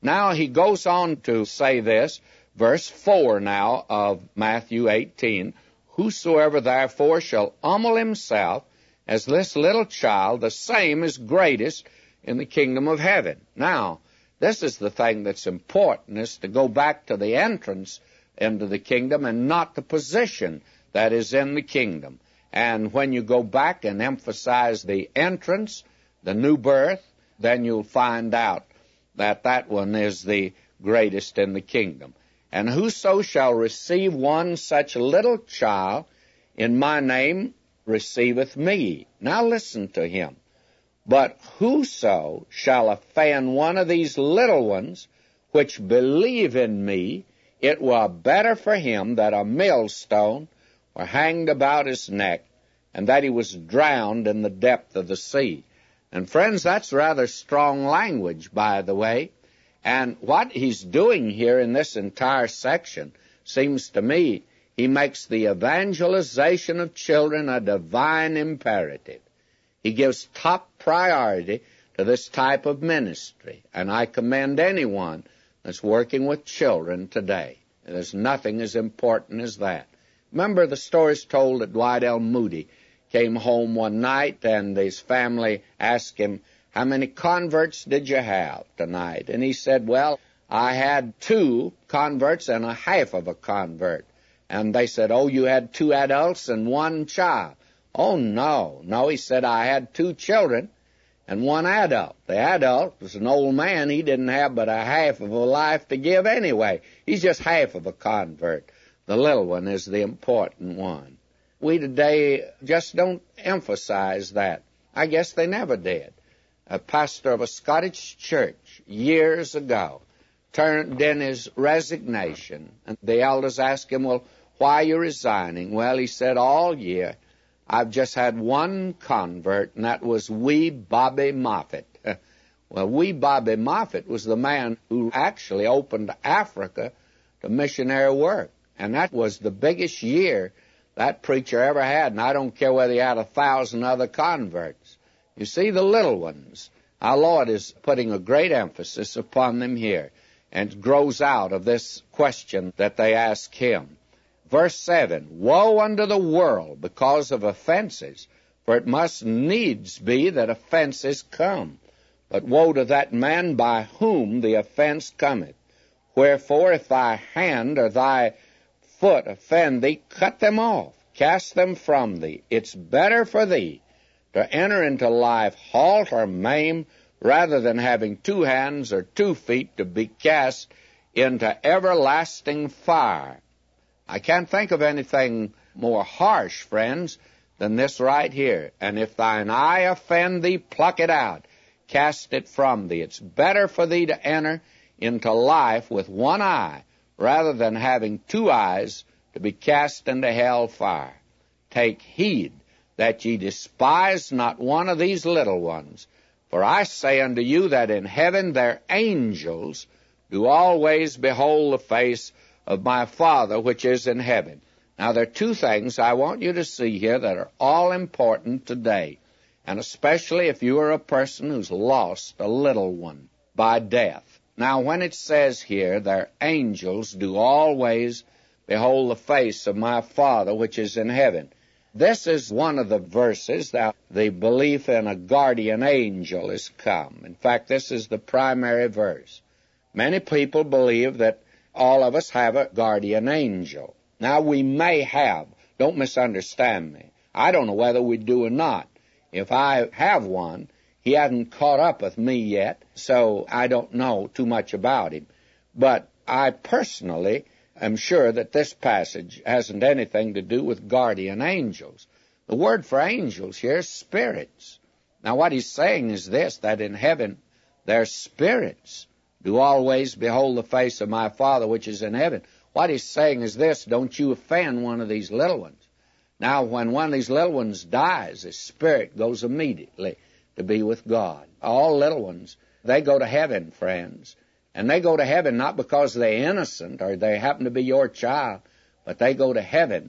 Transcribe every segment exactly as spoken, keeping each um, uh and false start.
Now he goes on to say this, verse four now of Matthew eighteen, whosoever therefore shall humble himself as this little child, the same is greatest in the kingdom of heaven. Now, this is the thing that's important, is to go back to the entrance into the kingdom and not the position that is in the kingdom. And when you go back and emphasize the entrance, the new birth, then you'll find out that that one is the greatest in the kingdom. And whoso shall receive one such little child in my name receiveth me. Now listen to him. But whoso shall offend one of these little ones which believe in me, it were better for him that a millstone were hanged about his neck, and that he was drowned in the depth of the sea. And friends, that's rather strong language, by the way. And what he's doing here in this entire section seems to me he makes the evangelization of children a divine imperative. He gives top priority to this type of ministry, and I commend anyone that's working with children today. There's nothing as important as that. Remember the stories told that Dwight L. Moody came home one night and his family asked him, how many converts did you have tonight? And he said, well, I had two converts and a half of a convert. And they said, oh, you had two adults and one child. Oh, no. No, he said, I had two children and one adult. The adult was an old man. He didn't have but a half of a life to give anyway. He's just half of a convert. The little one is the important one. We today just don't emphasize that. I guess they never did. A pastor of a Scottish church years ago turned in his resignation, and the elders asked him, well, why are you resigning? Well, he said, all year I've just had one convert, and that was wee Bobby Moffat. Well, wee Bobby Moffat was the man who actually opened Africa to missionary work, and that was the biggest year that preacher ever had, and I don't care whether he had a thousand other converts. You see, the little ones, our Lord is putting a great emphasis upon them here, and it grows out of this question that they ask him. Verse seven, woe unto the world because of offenses, for it must needs be that offenses come. But woe to that man by whom the offense cometh. Wherefore, if thy hand or thy foot offend thee, cut them off, cast them from thee. It's better for thee to enter into life halt or maim, rather than having two hands or two feet to be cast into everlasting fire. I can't think of anything more harsh, friends, than this right here. And if thine eye offend thee, pluck it out, cast it from thee. It's better for thee to enter into life with one eye, rather than having two eyes to be cast into hell fire. Take heed that ye despise not one of these little ones. For I say unto you that in heaven their angels do always behold the face of my Father which is in heaven. Now, there are two things I want you to see here that are all important today, and especially if you are a person who's lost a little one by death. Now, when it says here, their angels do always behold the face of my Father which is in heaven, this is one of the verses that the belief in a guardian angel is come. In fact, this is the primary verse. Many people believe that all of us have a guardian angel. Now, we may have. Don't misunderstand me. I don't know whether we do or not. If I have one, he hasn't caught up with me yet, so I don't know too much about him. But I personally am sure that this passage hasn't anything to do with guardian angels. The word for angels here is spirits. Now, what he's saying is this, that in heaven their spirits do always behold the face of my Father which is in heaven. What he's saying is this, don't you offend one of these little ones. Now, when one of these little ones dies, his spirit goes immediately to be with God. All little ones, they go to heaven, friends. And they go to heaven not because they're innocent or they happen to be your child, but they go to heaven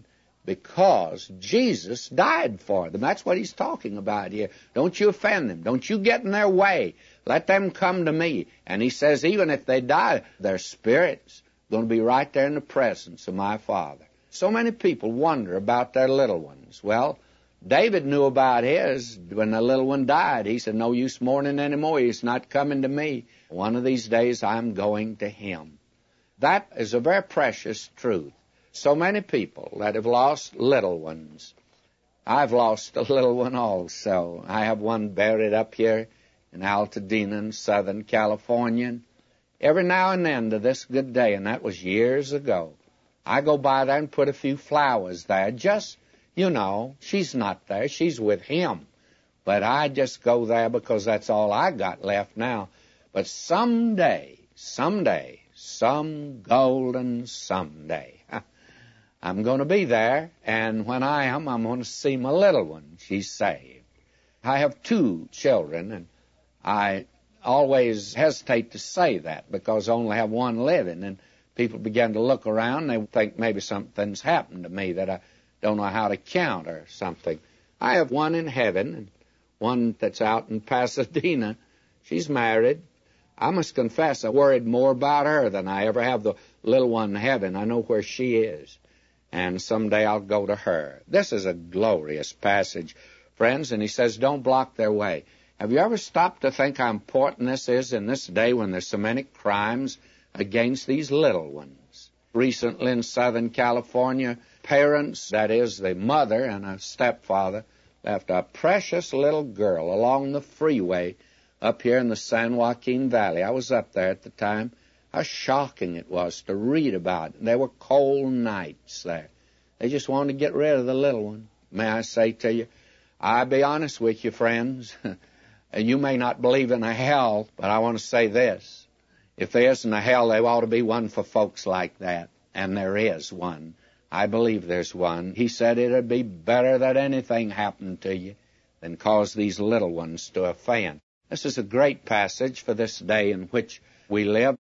because Jesus died for them. That's what he's talking about here. Don't you offend them. Don't you get in their way. Let them come to me. And he says even if they die, their spirit's going to be right there in the presence of my Father. So many people wonder about their little ones. Well, David knew about his. When the little one died, he said, no use mourning anymore. He's not coming to me. One of these days I'm going to him. That is a very precious truth. So many people that have lost little ones. I've lost a little one also. I have one buried up here in Altadena in Southern California. Every now and then to this good day, and that was years ago, I go by there and put a few flowers there. Just, you know, she's not there. She's with him. But I just go there because that's all I got left now. But someday, someday, some golden someday, I'm going to be there, and when I am, I'm going to see my little one. She's saved. I have two children, and I always hesitate to say that because I only have one living, and people begin to look around, and they think maybe something's happened to me that I don't know how to count or something. I have one in heaven, and one that's out in Pasadena. She's married. I must confess I worried more about her than I ever have the little one in heaven. I know where she is, and someday I'll go to her. This is a glorious passage, friends, and he says, don't block their way. Have you ever stopped to think how important this is in this day when there's so many crimes against these little ones? Recently in Southern California, parents, that is the mother and a stepfather, left a precious little girl along the freeway up here in the San Joaquin Valley. I was up there at the time. How shocking it was to read about it. There were cold nights there. They just wanted to get rid of the little one. May I say to you, I'll be honest with you, friends, and you may not believe in a hell, but I want to say this. If there isn't a hell, there ought to be one for folks like that, and there is one. I believe there's one. He said it would be better that anything happened to you than cause these little ones to offend. This is a great passage for this day in which we live.